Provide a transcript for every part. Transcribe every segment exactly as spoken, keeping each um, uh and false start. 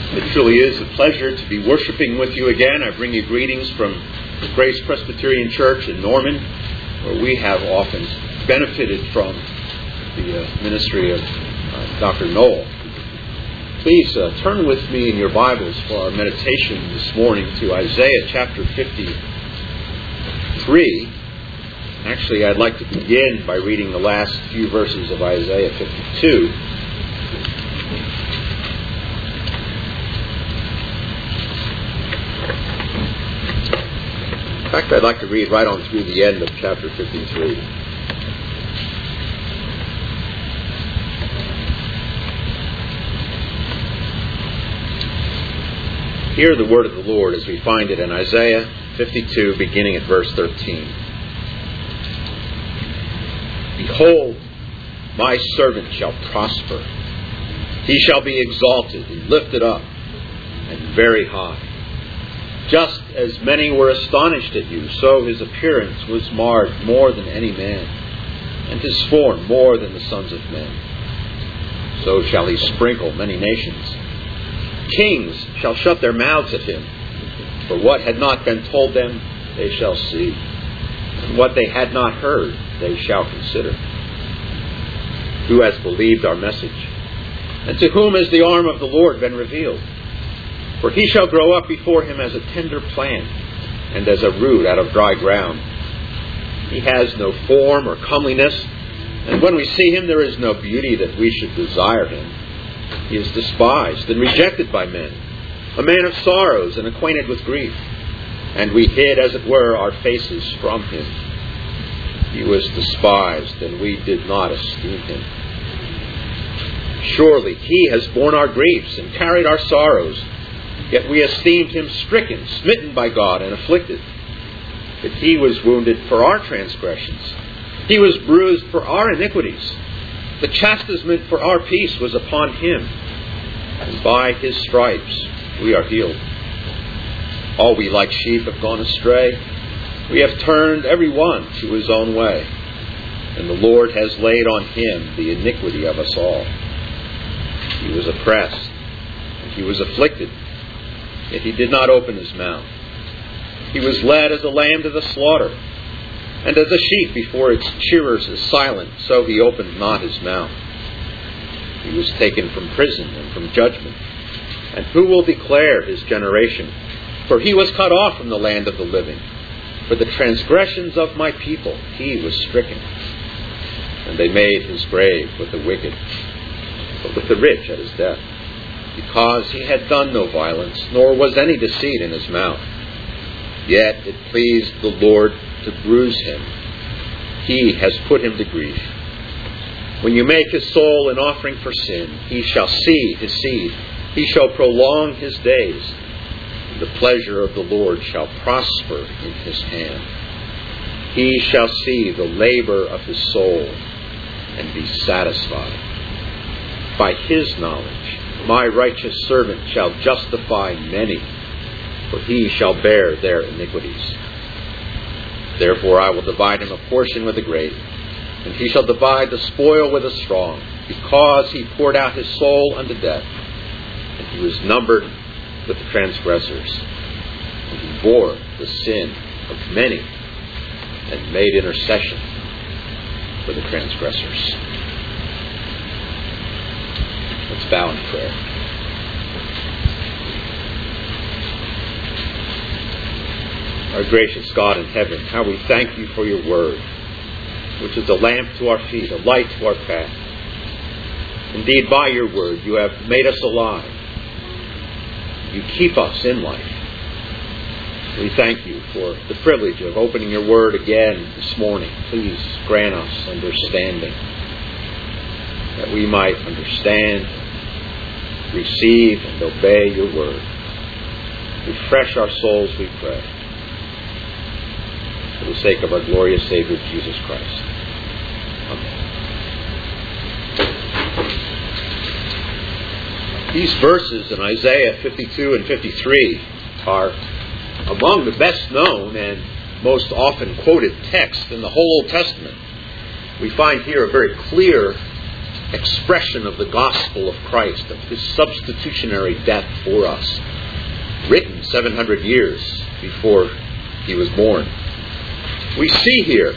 It truly is a pleasure to be worshiping with you again. I bring you greetings from Grace Presbyterian Church in Norman, where we have often benefited from the uh, ministry of uh, Doctor Noel. Please uh, turn with me in your Bibles for our meditation this morning to Isaiah chapter fifty-three. Actually, I'd like to begin by reading the last few verses of Isaiah fifty-two. In fact, I'd like to read right on through the end of chapter fifty-three. Hear the word of the Lord as we find it in Isaiah fifty-two, beginning at verse thirteen. Behold, my servant shall prosper. He shall be exalted and lifted up and very high. Just as many were astonished at you, so his appearance was marred more than any man, and his form more than the sons of men. So shall he sprinkle many nations. Kings shall shut their mouths at him, for what had not been told them they shall see, and what they had not heard they shall consider. Who has believed our message? And to whom has the arm of the Lord been revealed? For he shall grow up before him as a tender plant, and as a root out of dry ground. He has no form or comeliness, and when we see him there is no beauty that we should desire him. He is despised and rejected by men, a man of sorrows and acquainted with grief, and we hid, as it were, our faces from him. He was despised, and we did not esteem him. Surely he has borne our griefs and carried our sorrows. Yet we esteemed him stricken, smitten by God, and afflicted. But he was wounded for our transgressions. He was bruised for our iniquities. The chastisement for our peace was upon him, and by his stripes we are healed. All we like sheep have gone astray. We have turned every one to his own way, and the Lord has laid on him the iniquity of us all. He was oppressed, and he was afflicted, yet he did not open his mouth. He was led as a lamb to the slaughter, and as a sheep before its shearers is silent, so he opened not his mouth. He was taken from prison and from judgment. And who will declare his generation? For he was cut off from the land of the living. For the transgressions of my people he was stricken. And they made his grave with the wicked, but with the rich at his death. Because he had done no violence, nor was any deceit in his mouth. Yet it pleased the Lord to bruise him. He has put him to grief. When you make his soul an offering for sin, he shall see his seed. He shall prolong his days. And the pleasure of the Lord shall prosper in his hand. He shall see the labor of his soul and be satisfied. By his knowledge, my righteous servant shall justify many, for he shall bear their iniquities. Therefore I will divide him a portion with the great, and he shall divide the spoil with the strong, because he poured out his soul unto death, and he was numbered with the transgressors. And he bore the sin of many, and made intercession for the transgressors. Let's bow in prayer. Our gracious God in heaven, how we thank you for your word, which is a lamp to our feet, a light to our path. Indeed, by your word, you have made us alive. You keep us in life. We thank you for the privilege of opening your word again this morning. Please grant us understanding, that we might understand, receive, and obey your word. Refresh our souls, we pray, for the sake of our glorious Savior, Jesus Christ. Amen. These verses in Isaiah fifty-two and fifty-three are among the best known and most often quoted texts in the whole Old Testament. We find here a very clear expression of the gospel of Christ, of His substitutionary death for us, written seven hundred years before He was born. We see here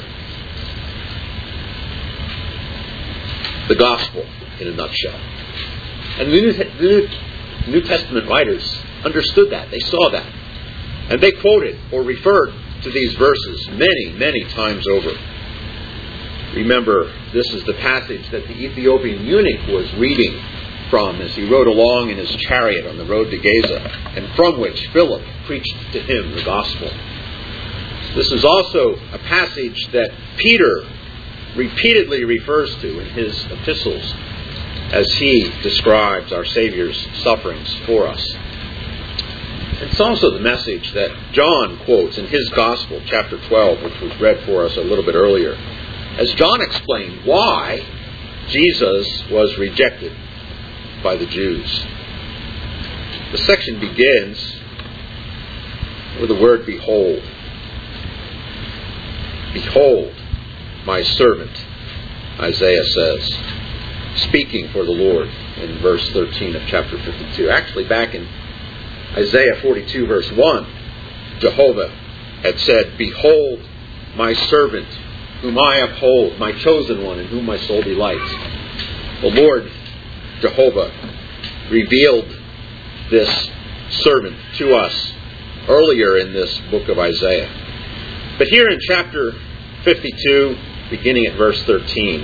the gospel in a nutshell. And the New, the New, New Testament writers understood that. They saw that. And they quoted or referred to these verses many, many times over. Remember, this is the passage that the Ethiopian eunuch was reading from as he rode along in his chariot on the road to Gaza, and from which Philip preached to him the gospel. This is also a passage that Peter repeatedly refers to in his epistles as he describes our Savior's sufferings for us. It's also the message that John quotes in his Gospel, chapter twelve, which was read for us a little bit earlier, as John explained why Jesus was rejected by the Jews. The section begins with the word behold. Behold, my servant, Isaiah says, speaking for the Lord in verse thirteen of chapter fifty-two. Actually, back in Isaiah forty-two, verse one, Jehovah had said, behold, my servant, whom I uphold, my chosen one, in whom my soul delights. The Lord, Jehovah, revealed this servant to us earlier in this book of Isaiah. But here in chapter fifty-two, beginning at verse thirteen,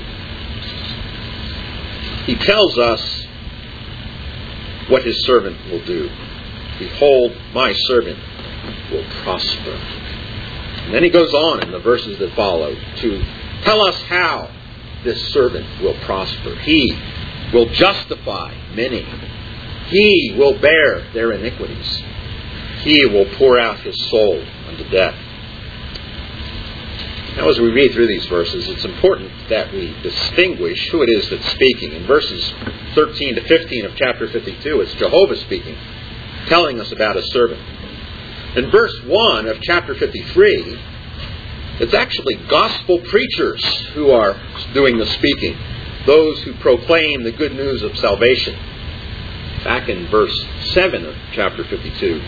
he tells us what his servant will do. Behold, my servant will prosper. And then he goes on in the verses that follow to tell us how this servant will prosper. He will justify many. He will bear their iniquities. He will pour out his soul unto death. Now, as we read through these verses, it's important that we distinguish who it is that's speaking. In verses thirteen to fifteen of chapter fifty-two, it's Jehovah speaking, telling us about his servant. In verse one of chapter fifty-three, it's actually gospel preachers who are doing the speaking, those who proclaim the good news of salvation. Back in verse seven of chapter fifty-two,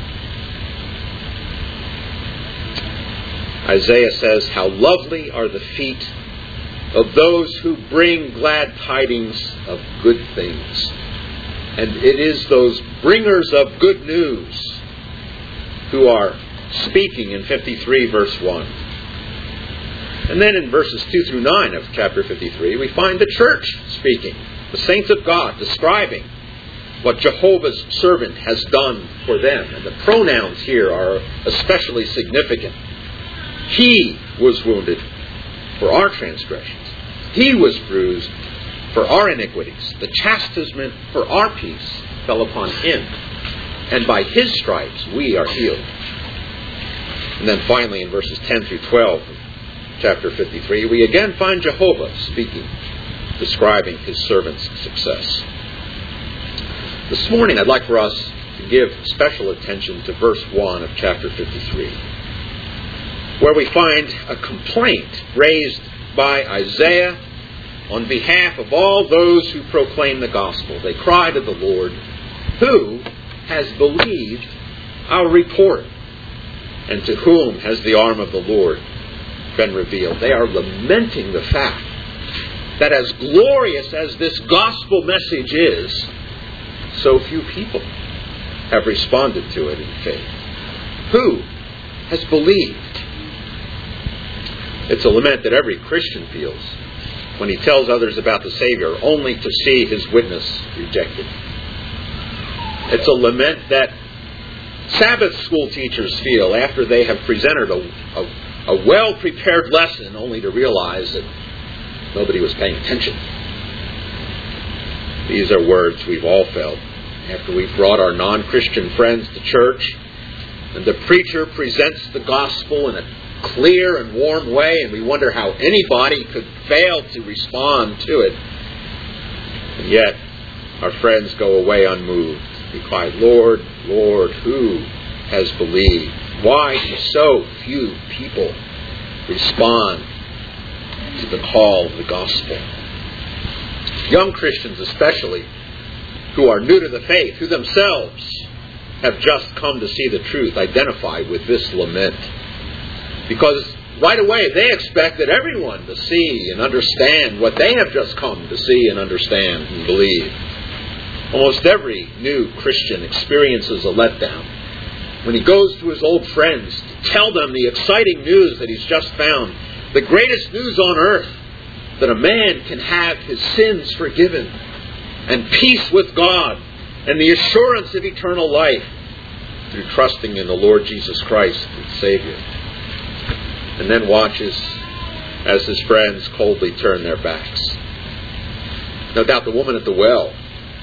Isaiah says, how lovely are the feet of those who bring glad tidings of good things. And it is those bringers of good news who are speaking in fifty-three, verse one. And then in verses two through nine of chapter fifty-three, we find the church speaking, the saints of God describing what Jehovah's servant has done for them. And the pronouns here are especially significant. He was wounded for our transgressions. He was bruised for our iniquities. The chastisement for our peace fell upon him. And by his stripes we are healed. And then finally in verses ten through twelve of chapter fifty-three, we again find Jehovah speaking, describing his servant's success. This morning I'd like for us to give special attention to verse one of chapter fifty-three, where we find a complaint raised by Isaiah on behalf of all those who proclaim the gospel. They cry to the Lord, who has believed our report, and to whom has the arm of the Lord been revealed. They are lamenting the fact that as glorious as this gospel message is, so few people have responded to it in faith. Who has believed? It's a lament that every Christian feels when he tells others about the Savior, only to see his witness rejected. It's a lament that Sabbath school teachers feel after they have presented a, a, a well-prepared lesson, only to realize that nobody was paying attention. These are words we've all felt after we've brought our non-Christian friends to church, and the preacher presents the gospel in a clear and warm way, and we wonder how anybody could fail to respond to it. And yet, our friends go away unmoved. We cry, Lord, Lord, who has believed? Why do so few people respond to the call of the gospel? young Christians especially, who are new to the faith, who themselves have just come to see the truth, identify with this lament. Because right away they expected everyone to see and understand what they have just come to see and understand and believe. Almost every new Christian experiences a letdown when he goes to his old friends to tell them the exciting news that he's just found, the greatest news on earth, that a man can have his sins forgiven and peace with God and the assurance of eternal life through trusting in the Lord Jesus Christ as Savior. And then watches as his friends coldly turn their backs. No doubt the woman at the well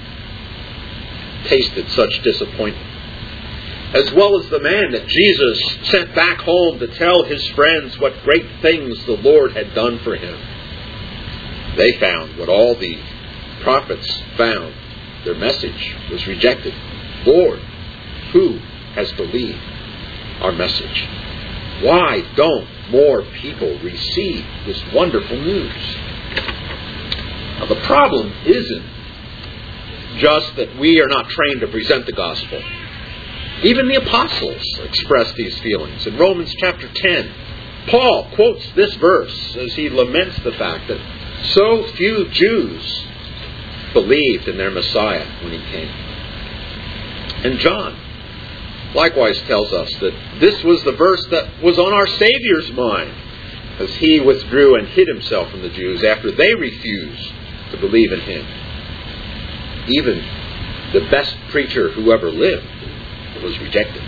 tasted such disappointment, as well as the man that Jesus sent back home to tell his friends what great things the Lord had done for him. They found what all the prophets found. Their message was rejected. Lord, who has believed our message? Why don't more people receive this wonderful news? Now, the problem isn't just that we are not trained to present the gospel. Even the apostles expressed these feelings. In Romans chapter ten, Paul quotes this verse as he laments the fact that so few Jews believed in their Messiah when he came. And John likewise tells us that this was the verse that was on our Savior's mind as he withdrew and hid himself from the Jews after they refused to believe in him. Even the best preacher who ever lived was rejected.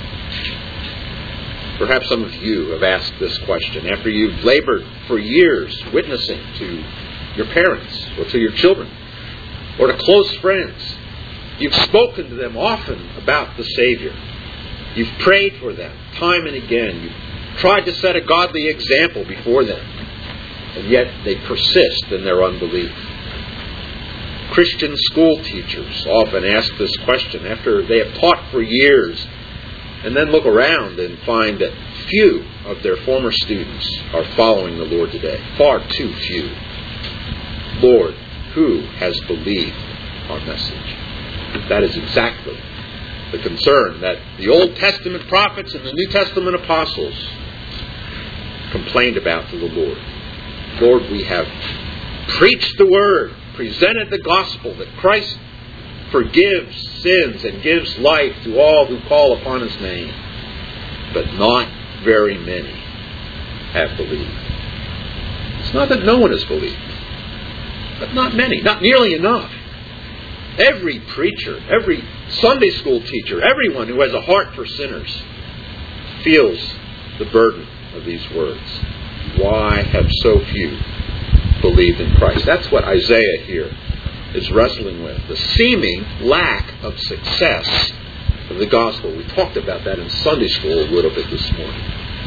Perhaps some of you have asked this question after you've labored for years witnessing to your parents or to your children or to close friends. You've spoken to them often about the Savior. You've prayed for them time and again. You've tried to set a godly example before them. And yet they persist in their unbelief. Christian school teachers often ask this question after they have taught for years and then look around and find that few of their former students are following the Lord today. Far too few. Lord, who has believed our message? That is exactly the concern that the Old Testament prophets and the New Testament apostles complained about to the Lord. Lord, we have preached the word, presented the gospel that Christ forgives sins and gives life to all who call upon his name. But not very many have believed. It's not that no one has believed, but not many, not nearly enough. Every preacher, every Sunday school teacher, everyone who has a heart for sinners feels the burden of these words. Why have so few believed in Christ? That's what Isaiah here is wrestling with. The seeming lack of success of the gospel. We talked about that in Sunday school a little bit this morning.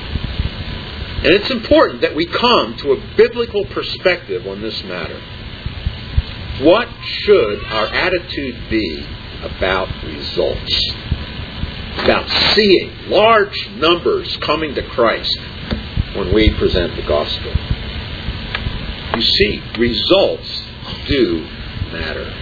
And it's important that we come to a biblical perspective on this matter. What should our attitude be about results? About seeing large numbers coming to Christ when we present the gospel. You see, results do matter.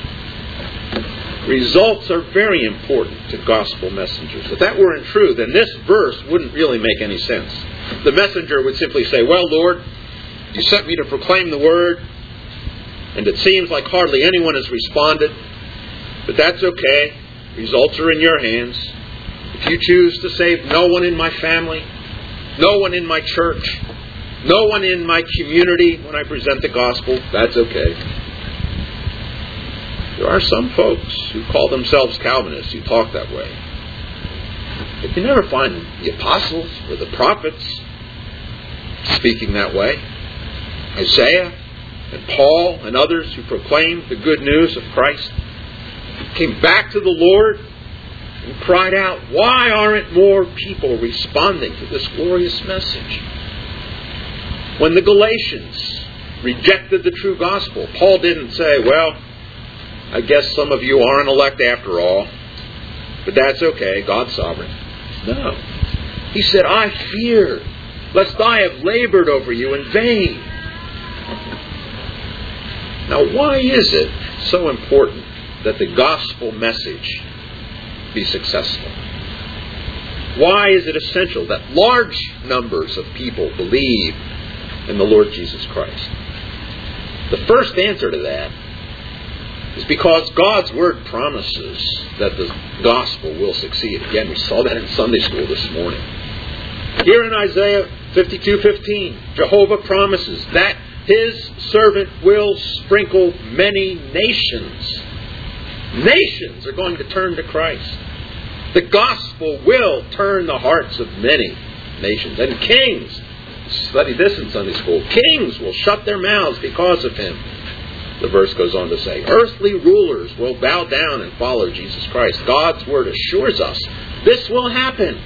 Results are very important to gospel messengers. If that weren't true, then this verse wouldn't really make any sense. The messenger would simply say, well, Lord, you sent me to proclaim the word, and it seems like hardly anyone has responded, but that's okay. Results are in your hands. If you choose to save no one in my family, no one in my church, no one in my community when I present the gospel, that's okay. There are some folks who call themselves Calvinists who talk that way. But you never find the apostles or the prophets speaking that way. Isaiah and Paul and others who proclaimed the good news of Christ came back to the Lord and cried out, why aren't more people responding to this glorious message? When the Galatians rejected the true gospel, Paul didn't say, well, I guess some of you aren't elect after all, but that's okay, God's sovereign. No. He said, I fear, lest I have labored over you in vain. Now, why is it so important that the gospel message be successful? Why is it essential that large numbers of people believe in the Lord Jesus Christ? The first answer to that is because God's Word promises that the gospel will succeed. Again, we saw that in Sunday school this morning. Here in Isaiah fifty-two fifteen, Jehovah promises that His servant will sprinkle many nations. Nations are going to turn to Christ. The gospel will turn the hearts of many nations. And kings, study this in Sunday school, kings will shut their mouths because of Him. The verse goes on to say, earthly rulers will bow down and follow Jesus Christ. God's Word assures us this will happen.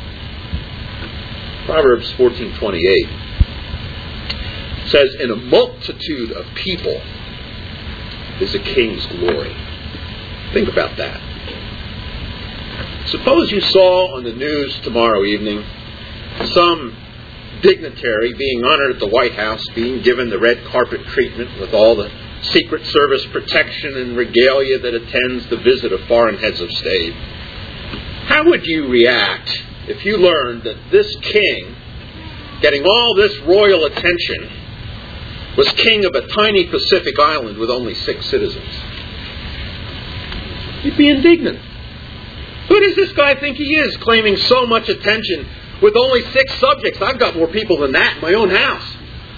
Proverbs fourteen twenty-eight says, in a multitude of people is a king's glory. Think about that. Suppose you saw on the news tomorrow evening some dignitary being honored at the White House, being given the red carpet treatment with all the Secret Service protection and regalia that attends the visit of foreign heads of state. How would you react if you learned that this king, getting all this royal attention, was king of a tiny Pacific island with only six citizens? You'd be indignant. Who does this guy think he is, claiming so much attention with only six subjects? I've got more people than that in my own house.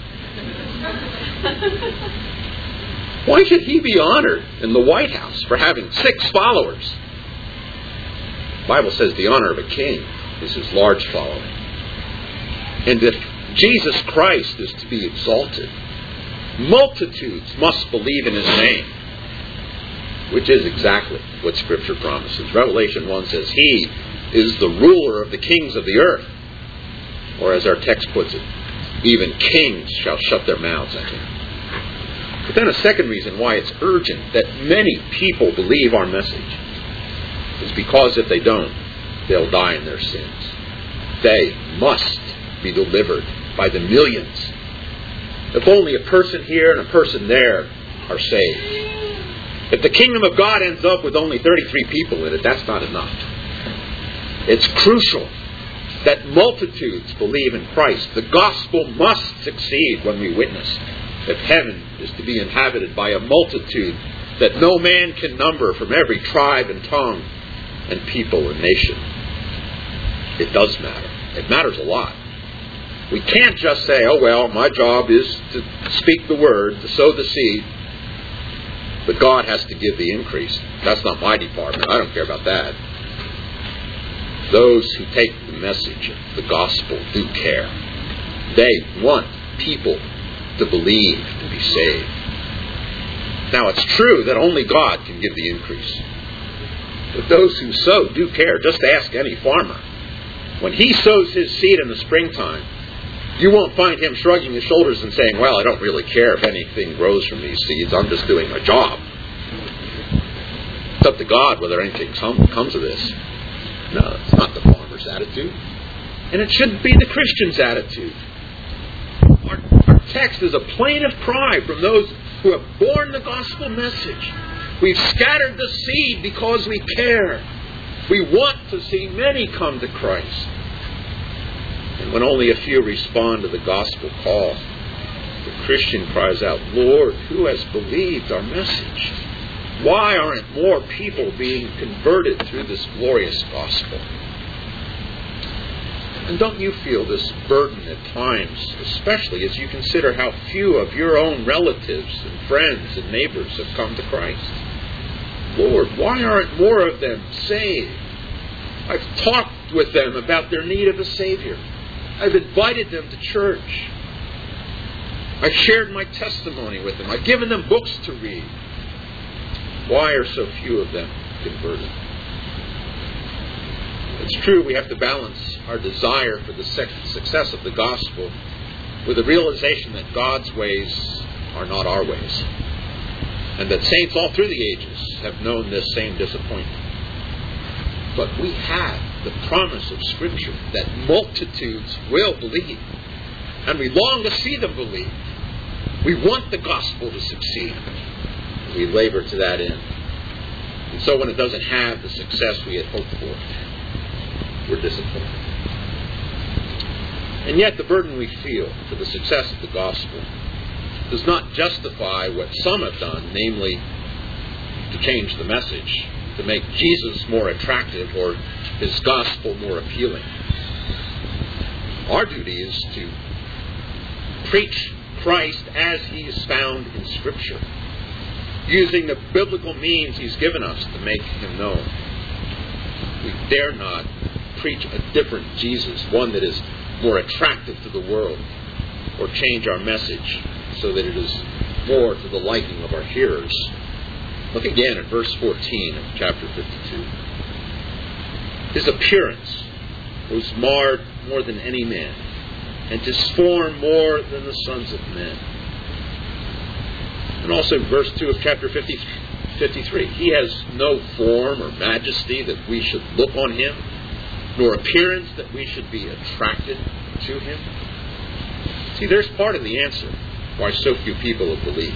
Why should he be honored in the White House for having six followers? The Bible says the honor of a king is his large following. And if Jesus Christ is to be exalted, multitudes must believe in His name, which is exactly what Scripture promises. Revelation one says, He is the ruler of the kings of the earth. Or as our text puts it, even kings shall shut their mouths at Him. But then a second reason why it's urgent that many people believe our message is because if they don't, they'll die in their sins. They must be delivered by the millions. If only a person here and a person there are saved. If the kingdom of God ends up with only thirty-three people in it, that's not enough. It's crucial that multitudes believe in Christ. The gospel must succeed when we witness. If heaven is to be inhabited by a multitude that no man can number from every tribe and tongue and people and nation, it does matter. It matters a lot. We can't just say, oh well, my job is to speak the word, to sow the seed, but God has to give the increase. That's not my department. I don't care about that. Those who take the message of the gospel do care. They want people to believe and be saved. Now, it's true that only God can give the increase. But those who sow do care. Just ask any farmer. When he sows his seed in the springtime, you won't find him shrugging his shoulders and saying, well, I don't really care if anything grows from these seeds. I'm just doing my job. It's up to God whether anything comes of this. No, it's not the farmer's attitude. And it shouldn't be the Christian's attitude. Our, our text is a plaintive cry from those who have borne the gospel message. We've scattered the seed because we care. We want to see many come to Christ. And when only a few respond to the gospel call, the Christian cries out, Lord, who has believed our message? Why aren't more people being converted through this glorious gospel? And don't you feel this burden at times, especially as you consider how few of your own relatives and friends and neighbors have come to Christ? Lord, why aren't more of them saved? I've talked with them about their need of a Savior. I've invited them to church. I've shared my testimony with them. I've given them books to read. Why are so few of them converted? It's true we have to balance our desire for the success of the gospel with the realization that God's ways are not our ways. And that saints all through the ages have known this same disappointment. But we have the promise of Scripture that multitudes will believe. And we long to see them believe. We want the gospel to succeed. We labor to that end. And so when it doesn't have the success we had hoped for, we're disappointed. And yet the burden we feel for the success of the gospel does not justify what some have done, namely to change the message, to make Jesus more attractive or his gospel more appealing. Our duty is to preach Christ as he is found in Scripture, using the biblical means he's given us to make him known. We dare not preach a different Jesus, one that is more attractive to the world, or change our message so that it is more to the liking of our hearers. Look again at verse fourteen of chapter fifty-two. His appearance was marred more than any man, and his form more than the sons of men. And also in verse two of chapter fifty-three, he has no form or majesty that we should look on him, nor appearance that we should be attracted to him. See, there's part of the answer why so few people have believed.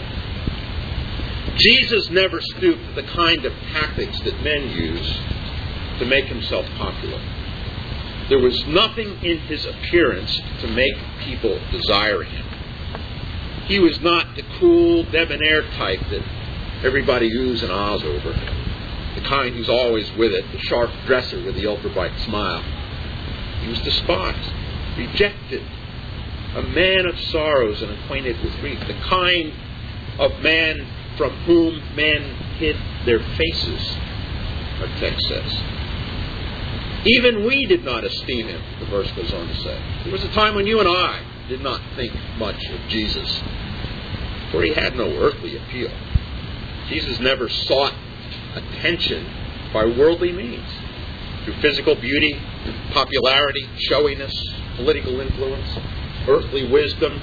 Jesus never stooped to the kind of tactics that men use to make himself popular. There was nothing in his appearance to make people desire him. He was not the cool, debonair type that everybody oohs and ahs over. The kind who's always with it, the sharp dresser with the ultra-bright smile. He was despised, rejected, a man of sorrows and acquainted with grief, the kind of man from whom men hid their faces, our text says. Even we did not esteem him, the verse goes on to say. There was a time when you and I did not think much of Jesus, for he had no earthly appeal. Jesus never sought attention by worldly means, through physical beauty, popularity, showiness, political influence, earthly wisdom,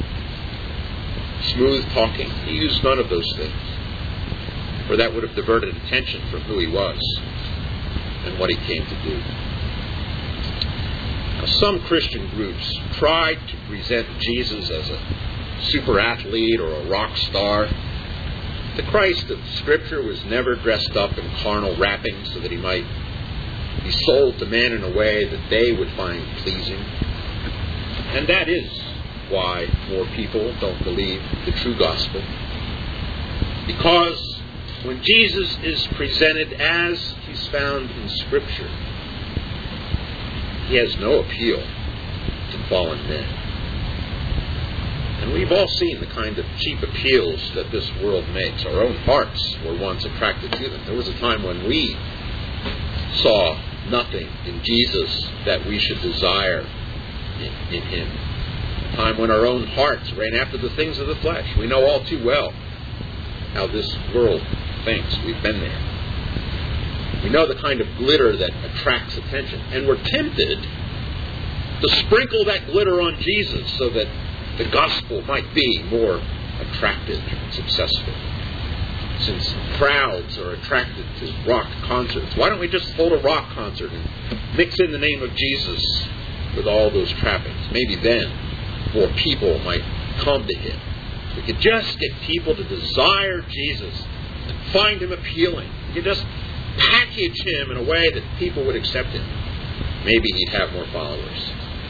smooth talking. He used none of those things, for that would have diverted attention from who he was and what he came to do. Now, some Christian groups tried to present Jesus as a super athlete or a rock star. The Christ of Scripture was never dressed up in carnal wrappings so that he might be sold to men in a way that they would find pleasing. And that is why more people don't believe the true gospel. Because when Jesus is presented as he's found in Scripture, he has no appeal to fallen men. And we've all seen the kind of cheap appeals that this world makes. Our own hearts were once attracted to them. There was a time when we saw nothing in Jesus that we should desire in, in him. A time when our own hearts ran after the things of the flesh. We know all too well how this world thinks. We've been there. We know the kind of glitter that attracts attention. And we're tempted to sprinkle that glitter on Jesus so that the gospel might be more attractive and successful. Since crowds are attracted to rock concerts, why don't we just hold a rock concert and mix in the name of Jesus with all those trappings? Maybe then more people might come to him. We could just get people to desire Jesus and find him appealing. We could just package him in a way that people would accept him. Maybe he'd have more followers.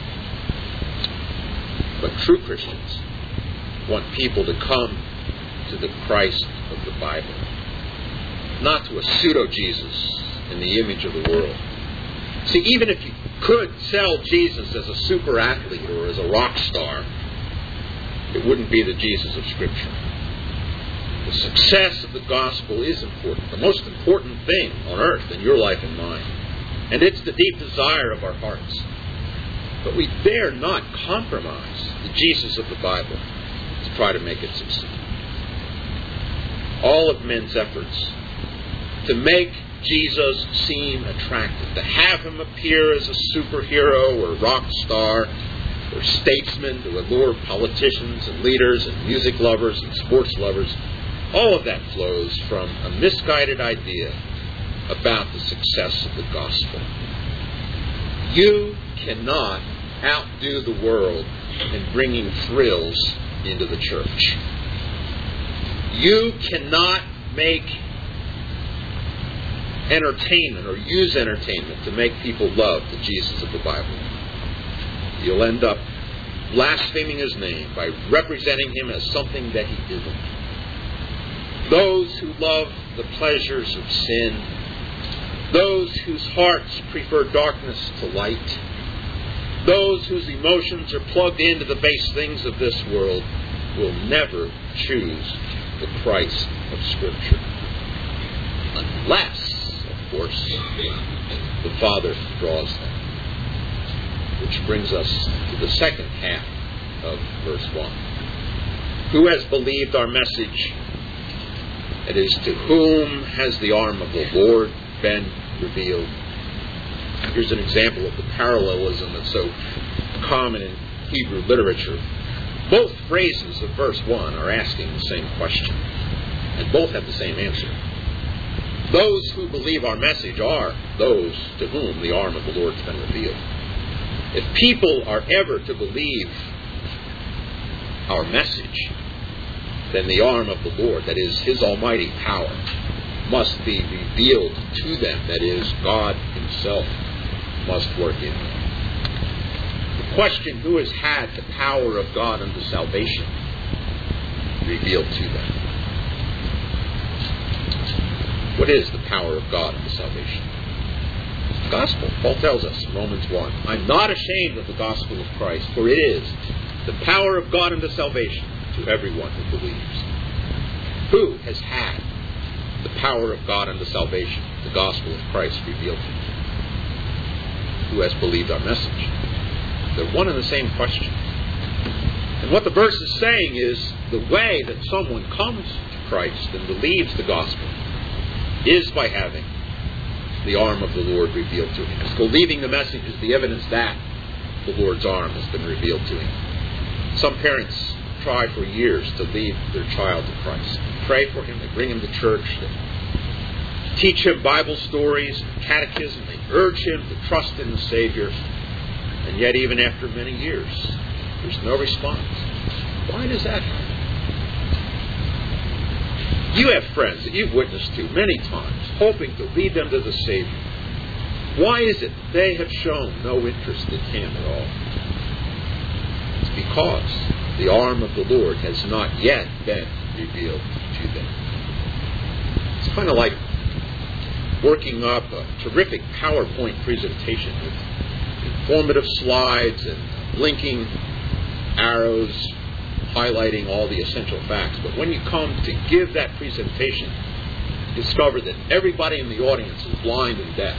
But true Christians want people to come to the Christ of the Bible, not to a pseudo-Jesus in the image of the world. See, even if you could sell Jesus as a super athlete or as a rock star, it wouldn't be the Jesus of Scripture. The success of the gospel is important, the most important thing on earth in your life and mine. And it's the deep desire of our hearts. But we dare not compromise the Jesus of the Bible to try to make it succeed. All of men's efforts to make Jesus seem attractive, to have him appear as a superhero or rock star or statesman to allure politicians and leaders and music lovers and sports lovers, all of that flows from a misguided idea about the success of the gospel. You cannot outdo the world in bringing thrills into the church. You cannot make entertainment or use entertainment to make people love the Jesus of the Bible. You'll end up blaspheming his name by representing him as something that he isn't. Those who love the pleasures of sin, those whose hearts prefer darkness to light, those whose emotions are plugged into the base things of this world will never choose the Christ of Scripture. Unless, of course, the Father draws them. Which brings us to the second half of verse one. Who has believed our message? It is to whom has the arm of the Lord been revealed? Here's an example of the parallelism that's so common in Hebrew literature. Both phrases of verse one are asking the same question, and both have the same answer. Those who believe our message are those to whom the arm of the Lord has been revealed. If people are ever to believe our message, then the arm of the Lord, that is his almighty power, must be revealed to them. That is, God himself must work in them. The question, who has had the power of God unto salvation revealed to them? What is the power of God unto salvation? The gospel. Paul tells us in Romans one, I'm not ashamed of the gospel of Christ, for it is the power of God unto salvation to everyone who believes. Who has had the power of God unto salvation, the gospel of Christ revealed to him? Who has believed our message? They're one and the same question. And what the verse is saying is the way that someone comes to Christ and believes the gospel is by having the arm of the Lord revealed to him. Believing the message is the evidence that the Lord's arm has been revealed to him. Some parents try for years to lead their child to Christ. They pray for him, they bring him to church, they teach him Bible stories, catechism, they urge him to trust in the Savior. And yet even after many years, there's no response. Why does that happen? You have friends that you've witnessed to many times, hoping to lead them to the Savior. Why is it that they have shown no interest in him at all? It's because the arm of the Lord has not yet been revealed to them. It's kind of like working up a terrific PowerPoint presentation with informative slides and blinking arrows highlighting all the essential facts. But when you come to give that presentation, you discover that everybody in the audience is blind and deaf.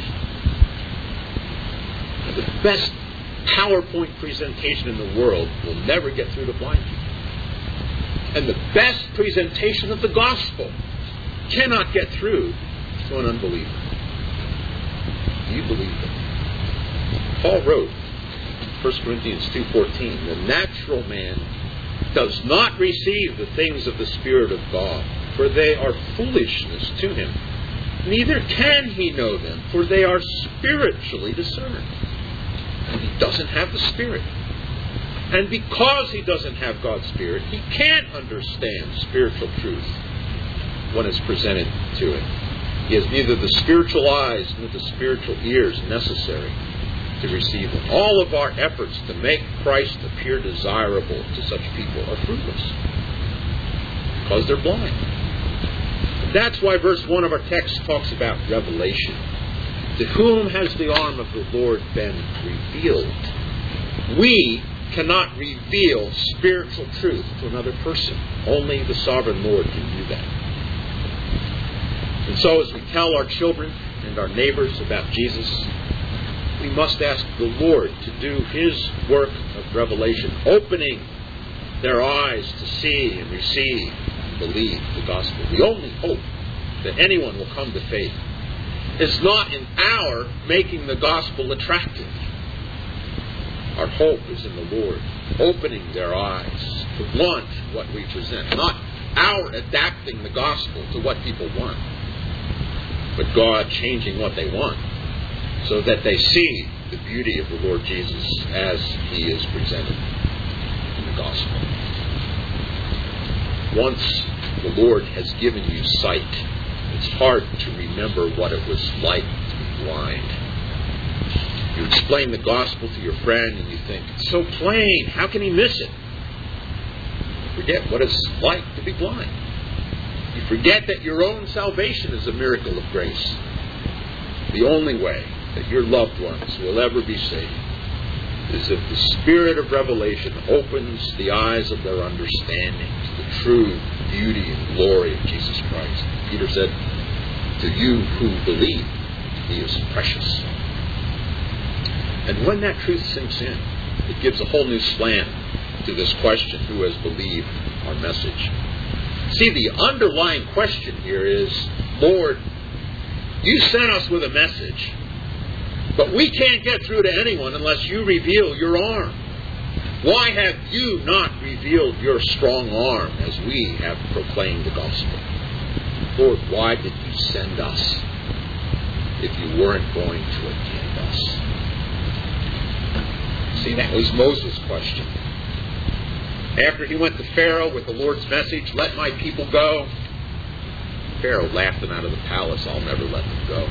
And the best PowerPoint presentation in the world will never get through to blind people. And the best presentation of the gospel cannot get through to an unbeliever. Do you believe that? Paul wrote in First Corinthians two fourteen, the natural man does not receive the things of the Spirit of God, for they are foolishness to him. Neither can he know them, for they are spiritually discerned. And he doesn't have the Spirit. And because he doesn't have God's Spirit, he can't understand spiritual truth when it's presented to him. He has neither the spiritual eyes nor the spiritual ears necessary to receive them. All of our efforts to make Christ appear desirable to such people are fruitless because they're blind. And that's why verse one of our text talks about revelation. To whom has the arm of the Lord been revealed? We cannot reveal spiritual truth to another person. Only the sovereign Lord can do that. And so as we tell our children and our neighbors about Jesus, we must ask the Lord to do his work of revelation, opening their eyes to see and receive and believe the gospel. The only hope that anyone will come to faith is not in our making the gospel attractive. Our hope is in the Lord opening their eyes to want what we present, not our adapting the gospel to what people want, but God changing what they want, so that they see the beauty of the Lord Jesus as he is presented in the gospel. Once the Lord has given you sight, it's hard to remember what it was like to be blind. You explain the gospel to your friend and you think, it's so plain, how can he miss it? You forget what it's like to be blind. You forget that your own salvation is a miracle of grace. The only way that your loved ones will ever be saved is if the Spirit of revelation opens the eyes of their understanding to the true beauty and glory of Jesus Christ. Peter said, to you who believe, he is precious. And when that truth sinks in, it gives a whole new slant to this question, who has believed our message? See, the underlying question here is, Lord, you sent us with a message, but we can't get through to anyone unless you reveal your arm. Why have you not revealed your strong arm as we have proclaimed the gospel? Lord, why did you send us if you weren't going to attend us? See, that was Moses' question. After he went to Pharaoh with the Lord's message, let my people go, Pharaoh laughed him out of the palace. I'll never let them go.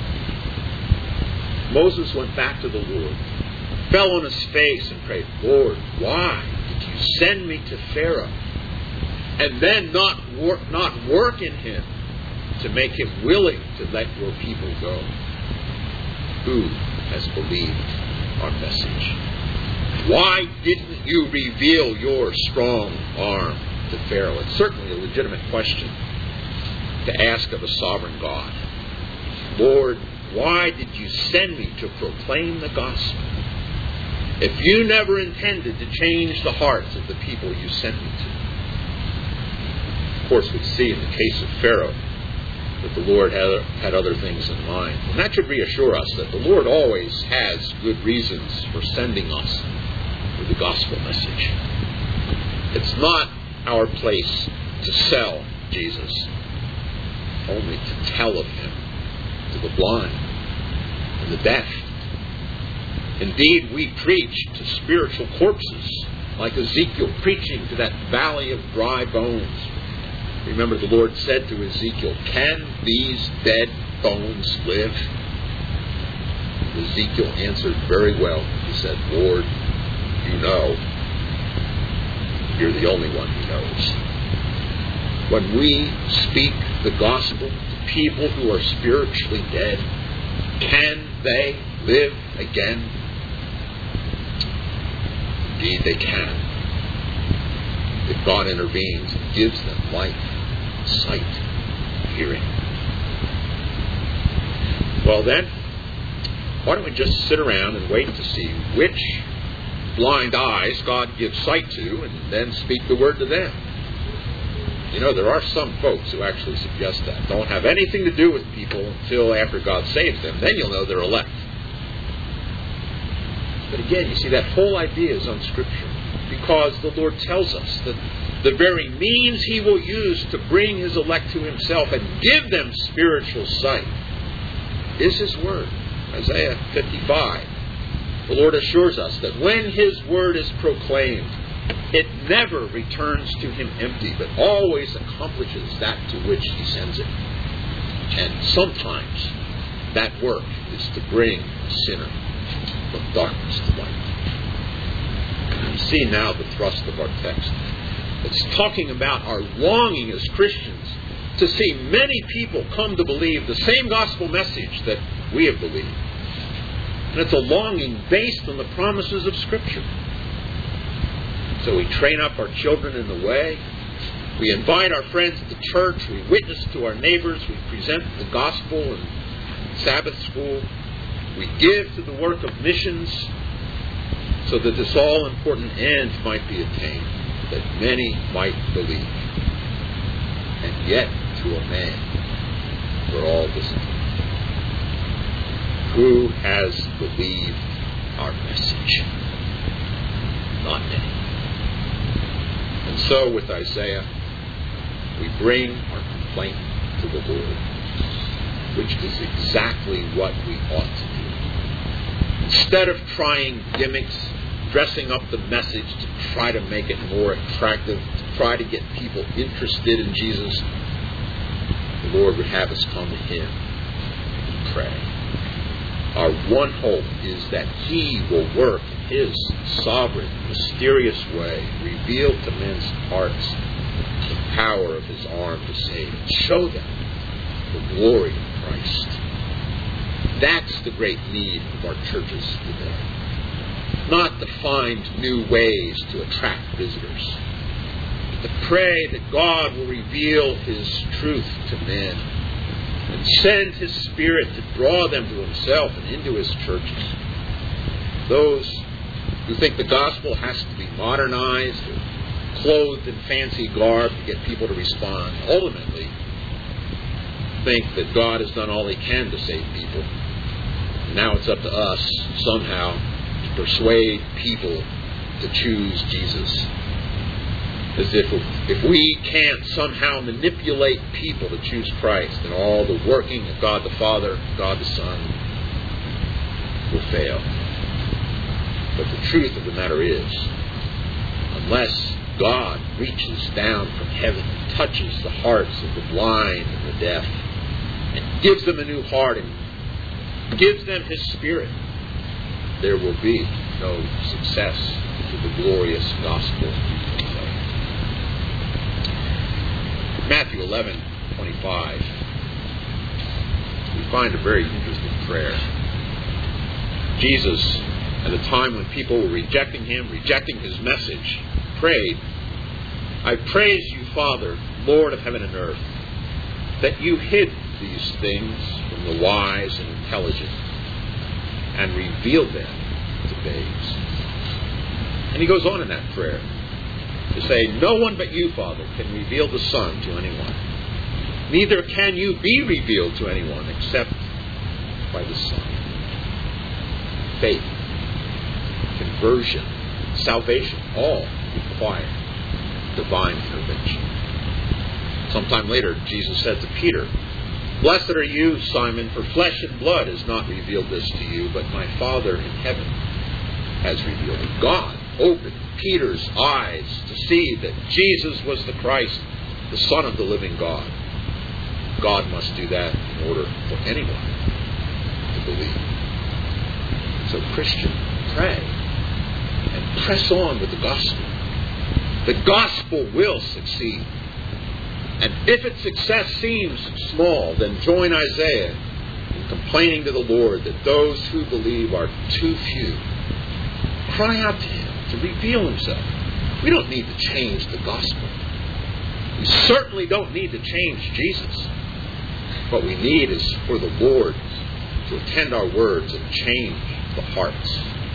Moses went back to the Lord, fell on his face and prayed, Lord, why did you send me to Pharaoh and then not work, not work in him to make him willing to let your people go? Who has believed our message? Why didn't you reveal your strong arm to Pharaoh? It's certainly a legitimate question to ask of a sovereign God. Lord, why did you send me to proclaim the gospel if you never intended to change the hearts of the people you sent me to? Of course, we see in the case of Pharaoh that the Lord had, had other things in mind. And that should reassure us that the Lord always has good reasons for sending us with the gospel message. It's not our place to sell Jesus, only to tell of him to the blind and the deaf. Indeed, we preach to spiritual corpses, like Ezekiel preaching to that valley of dry bones. Remember, the Lord said to Ezekiel, can these dead bones live? Ezekiel answered very well. He said, Lord, you know. You're the only one who knows. When we speak the gospel to people who are spiritually dead, can they live again? Indeed, they can. If God intervenes and gives them life, sight, hearing. Well then, why don't we just sit around and wait to see which blind eyes God gives sight to and then speak the word to them? You know, there are some folks who actually suggest that. Don't have anything to do with people until after God saves them. Then you'll know they're elect. But again, you see, that whole idea is unscriptural, because the Lord tells us that the very means he will use to bring his elect to himself and give them spiritual sight is his word. Isaiah fifty-five. The Lord assures us that when his word is proclaimed, it never returns to him empty, but always accomplishes that to which he sends it. And sometimes that work is to bring a sinner from darkness to light. You see now the thrust of our text. It's talking about our longing as Christians to see many people come to believe the same gospel message that we have believed. And it's a longing based on the promises of Scripture. So we train up our children in the way. We invite our friends to church. We witness to our neighbors. We present the gospel in Sabbath school. We give to the work of missions so that this all-important end might be attained, that many might believe. And yet, to a man, we're all disappointed. Who has believed our message? Not many. And so with Isaiah, we bring our complaint to the Lord, which is exactly what we ought to do. Instead of trying gimmicks, dressing up the message to try to make it more attractive, to try to get people interested in Jesus, the Lord would have us come to Him and pray. Our one hope is that He will work in His sovereign, mysterious way, reveal to men's hearts the power of His arm to save, and show them the glory of Christ. That's the great need of our churches today. Not to find new ways to attract visitors, but to pray that God will reveal His truth to men and send His Spirit to draw them to Himself and into His churches. Those who think the gospel has to be modernized or clothed in fancy garb to get people to respond, ultimately think that God has done all He can to save people. And now it's up to us somehow to persuade people to choose Jesus. As if if we can't somehow manipulate people to choose Christ, then all the working of God the Father, God the Son will fail. But the truth of the matter is, unless God reaches down from heaven and touches the hearts of the blind and the deaf and gives them a new heart and gives them His Spirit, there will be no success to the glorious gospel. Matthew eleven twenty-five, we find a very interesting prayer. Jesus, at a time when people were rejecting Him, rejecting His message, prayed, I praise you, Father, Lord of heaven and earth, that you hid these things from the wise and intelligent and revealed them to babes. And He goes on in that prayer to say, no one but you, Father, can reveal the Son to anyone. Neither can you be revealed to anyone except by the Son. Faith, conversion, salvation, all require divine intervention. Sometime later, Jesus said to Peter, blessed are you, Simon, for flesh and blood has not revealed this to you, but my Father in heaven has revealed it. God opened Peter's eyes to see that Jesus was the Christ, the Son of the living God. God must do that in order for anyone to believe. So, Christian, pray and press on with the gospel. The gospel will succeed. And if its success seems small, then join Isaiah in complaining to the Lord that those who believe are too few. Cry out to Him to reveal Himself. We don't need to change the gospel. We certainly don't need to change Jesus. What we need is for the Lord to attend our words and change the hearts.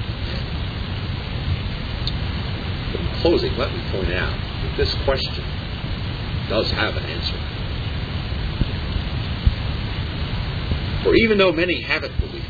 But in closing, let me point out that this question does have an answer. For even though many haven't believed,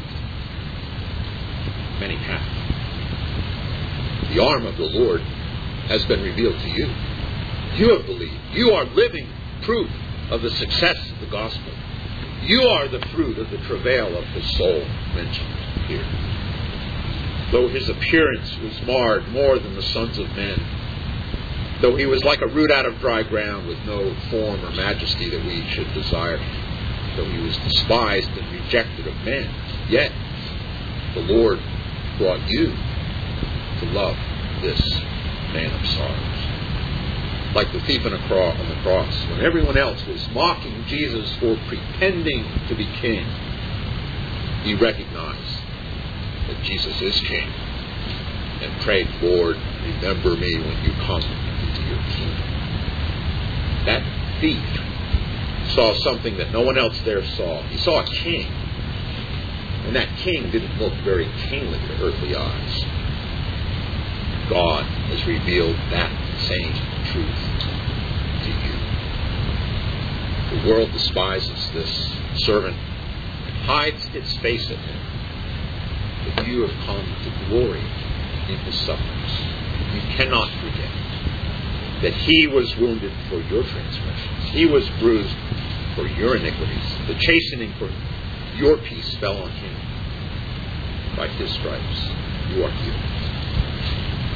many have. The arm of the Lord has been revealed to you. You have believed. You are living proof of the success of the gospel. You are the fruit of the travail of His soul mentioned here. Though His appearance was marred more than the sons of men, though He was like a root out of dry ground with no form or majesty that we should desire, though He was despised and rejected of men, yet the Lord brought you to love this man of sorrows. Like the thief on the cross, when everyone else was mocking Jesus for pretending to be king, He recognized that Jesus is king and prayed, Lord, remember me when you come into your kingdom. That thief saw something that no one else there saw. He saw a king. And that king didn't look very kingly to earthly eyes. God has revealed that same truth to you. The world despises this servant and hides its face at Him. But you have come to glory in His sufferings. You cannot forget that He was wounded for your transgressions. He was bruised for your iniquities. The chastening for your peace fell on Him. By His stripes you are healed.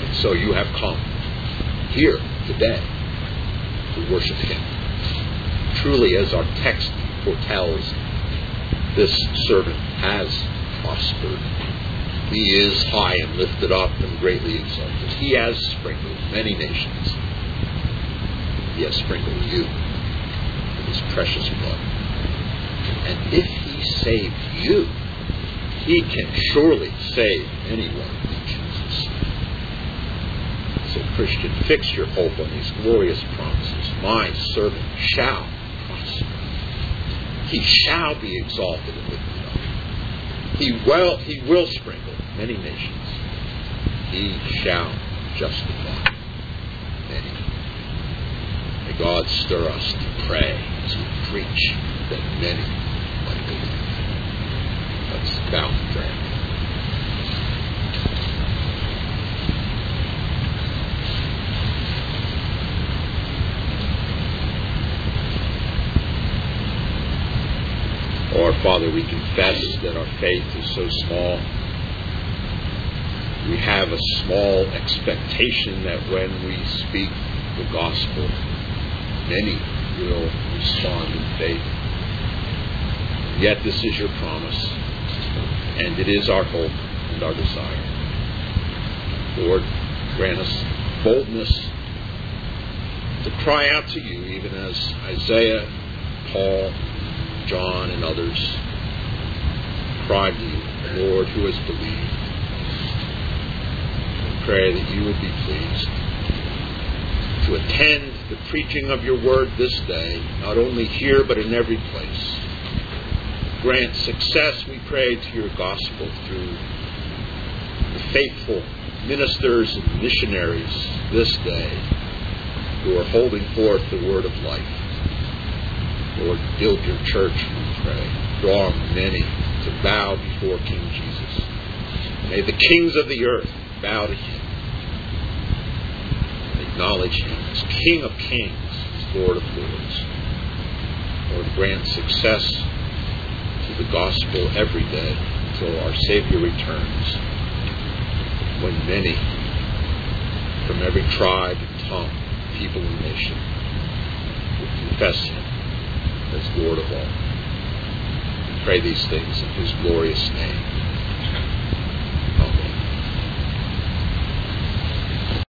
So you have come here today to worship Him. Truly, as our text foretells, this servant has prospered. He is high and lifted up and greatly exalted. He has sprinkled many nations. He has sprinkled you with His precious blood. And if He saved you, He can surely save anyone in Jesus. So, Christian, fix your hope on these glorious promises. My servant shall prosper. He shall be exalted and lifted up. He will, he will sprinkle many nations. He shall justify many. May God stir us to pray, to preach, that many might believe. Let's bow in prayer. Oh, our Father, we confess that our faith is so small. We have a small expectation that when we speak the gospel, many will respond in faith. Yet this is your promise, and it is our hope and our desire. Lord, grant us boldness to cry out to you, even as Isaiah, Paul, John, and others cried to you, Lord, who has believed? We pray that you would be pleased to attend the preaching of your word this day, not only here but in every place. Grant success, we pray, to your gospel through the faithful ministers and missionaries this day who are holding forth the word of life. Lord, build your church, we pray. Draw many to bow before King Jesus. May the kings of the earth bow to Him and acknowledge Him as King of kings, as Lord of lords. Lord, grant success to the gospel every day until our Savior returns, when many from every tribe and tongue, people and nation will confess Him as Lord of all. We pray these things in His glorious name.